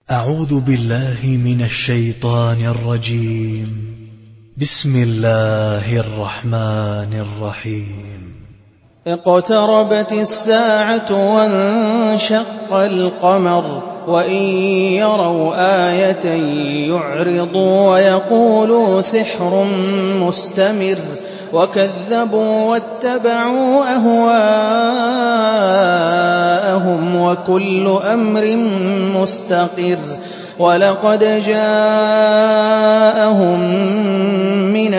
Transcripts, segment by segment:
أعوذ بالله من الشيطان الرجيم. بسم الله الرحمن الرحيم. اقتربت الساعة وانشق القمر وإن يروا آية يعرضوا ويقولوا سحر مستمر وكذبوا واتبعوا أهواءهم وكل أمر مستقر ولقد جاءهم من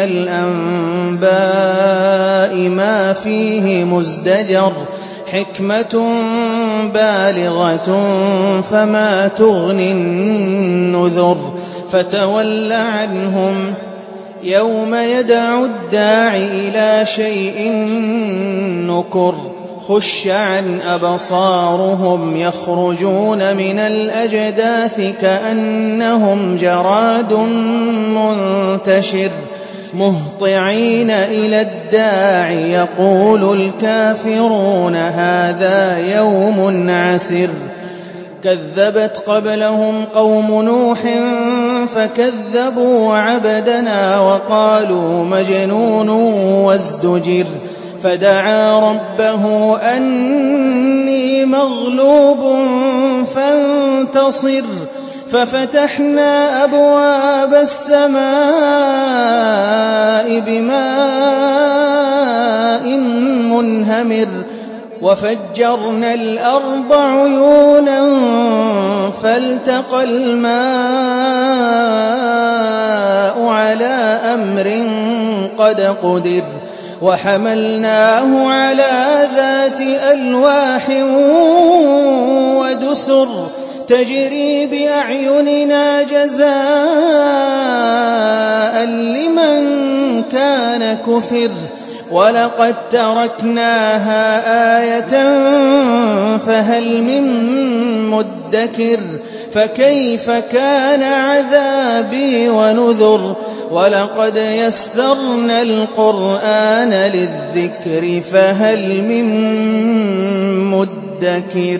الأنباء ما فيه مزدجر حكمة بالغة فما تغني النذر فتول عنهم يوم يدعو الداع إلى شيء نكر خش عن أبصارهم يخرجون من الأجداث كأنهم جراد منتشر مهطعين إلى الداع يقول الكافرون هذا يوم عسر كذبت قبلهم قوم نوح فكذبوا عبدنا وقالوا مجنون وازدجر فدعا ربه أني مغلوب فانتصر ففتحنا أبواب السماء بماء منهمر وفجرنا الأرض عيونا فالتقى الماء على أمر قد قدر وحملناه على ذات ألواح ودسر تجري بأعيننا جزاء لمن كان كفر ولقد تركناها آية فهل من مدكر فكيف كان عذابي ونذر ولقد يسرنا القرآن للذكر فهل من مدكر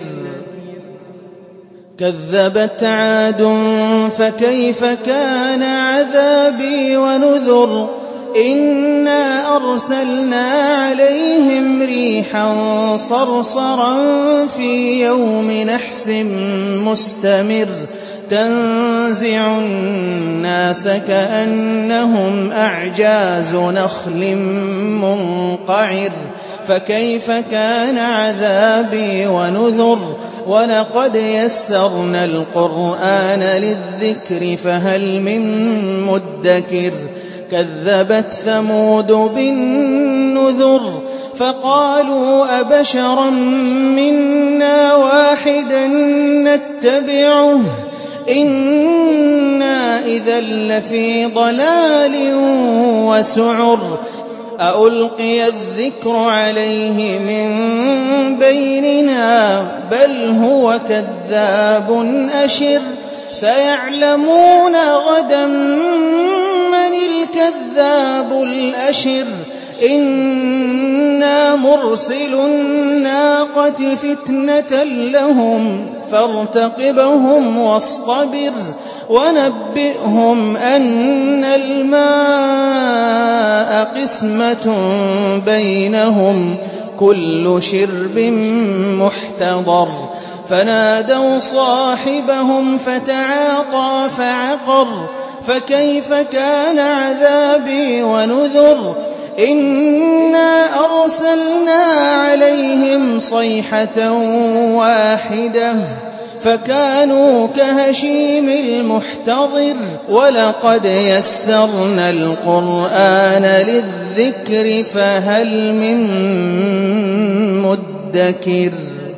كذبت عاد فكيف كان عذابي ونذر إنا أرسلنا عليهم ريحا صرصرا في يوم نحس مستمر تنزع الناس كأنهم أعجاز نخل منقعر فكيف كان عذابي ونذر ولقد يسرنا القرآن للذكر فهل من مدكر كذبت ثمود بالنذر فقالوا أبشرا منا واحدا نتبعه إنا إذا لفي ضلال وسعر أألقي الذكر عليه من بيننا بل هو كذاب أشر سيعلمون غدا من الكذاب الأشر إنا مرسل الناقة فتنة لهم فارتقبهم واصطبر ونبئهم أن الماء قسمة بينهم كل شرب محتضر فنادوا صاحبهم فتعاطى فعقر فكيف كان عذابي ونذر إنا أرسلنا عليهم صيحة واحدة فكانوا كهشيم المحتضر ولقد يسرنا القرآن للذكر فهل من مدكر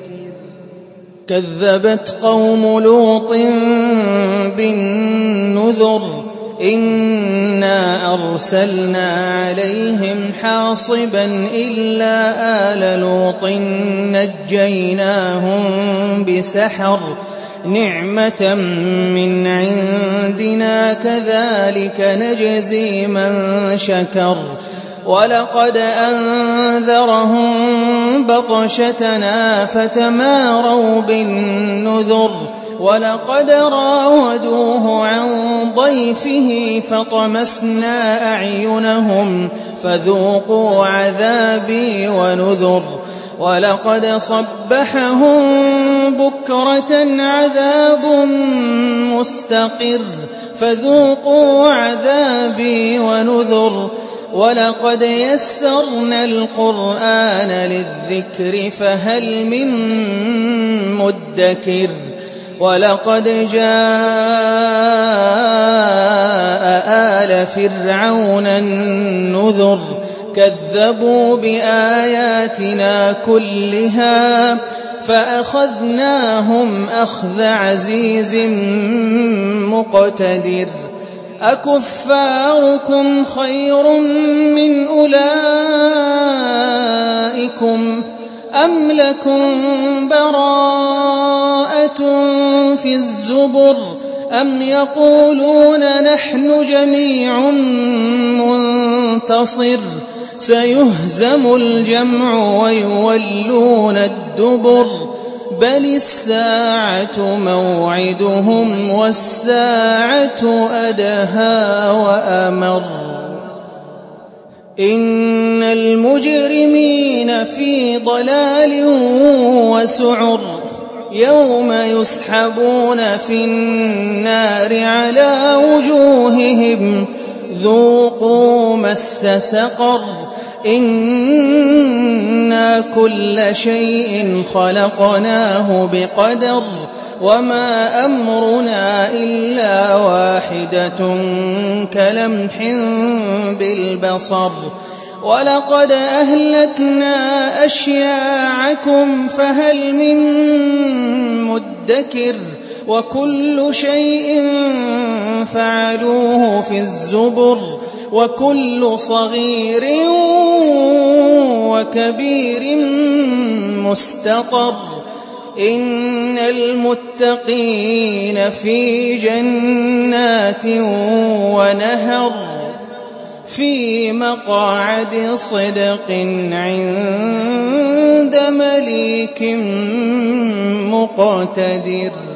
كذبت قوم لوط بالنذر إنا أرسلنا عليهم حاصبا إلا آل لوط نجيناهم بسحر نعمة من عندنا كذلك نجزي من شكر ولقد أنذرهم بطشتنا فتماروا بالنذر وَلَقَدْ رَاوَدُوهُ عَن ضَيْفِهِ فَطَمَسْنَا أَعْيُنَهُمْ فَذُوقُوا عَذَابِي وَنُذُرِ وَلَقَدْ صَبَّحَهُم بُكْرَةً عَذَابٌ مُّسْتَقِرٌّ فَذُوقُوا عَذَابِي وَنُذُرِ وَلَقَدْ يَسَّرْنَا الْقُرْآنَ لِلذِّكْرِ فَهَلْ مِن مُّدَّكِرٍ وَلَقَدْ جَاءَ آلَ فِرْعَوْنَ النُّذُرُ كَذَّبُوا بِآيَاتِنَا كُلِّهَا فَأَخَذْنَاهُمْ أَخْذَ عَزِيزٍ مُّقْتَدِرٍ أَكُفَّارُكُمْ خَيْرٌ مِّنْ أُولَٰئِكُمْ أَمْ لَكُمْ بَرَاءَةٌ فِي الزُّبُرِ أَمْ يَقُولُونَ نَحْنُ جَمِيعٌ مُّنتَصِرٌ سَيُهْزَمُ الْجَمْعُ وَيُوَلُّونَ الدُّبُرَ بَلِ السَّاعَةُ مَوْعِدُهُمْ وَالسَّاعَةُ أَدْهَىٰ وَأَمَرُّ إِنَّ الْمُجْرِمِينَ فِي ضَلَالٍ وَسُعُرٍ يَوْمَ يُسْحَبُونَ فِي النَّارِ عَلَىٰ وُجُوهِهِمْ ذُوقُوا مَسَّ سَقَرَ إِنَّا كُلَّ شَيْءٍ خَلَقْنَاهُ بِقَدَرٍ وَمَا أَمْرُنَا إِلَّا وَاحِدَةٌ كَلَمْحٍ بِالْبَصَرِ وَلَقَدْ أَهْلَكْنَا أَشْيَاعَكُمْ فَهَلْ مِن مُّدَّكِرٍ وَكُلُّ شَيْءٍ فَعَلُوهُ فِي الزُّبُرِ وَكُلُّ صَغِيرٍ وَكَبِيرٍ مُّسْتَطَرٌ إِنَّ الْمُتَّقِينَ فِي جَنَّاتٍ وَنَهَرٍ فِي مَقْعَدِ صِدْقٍ عِندَ مَلِيكٍ مُّقْتَدِرٍ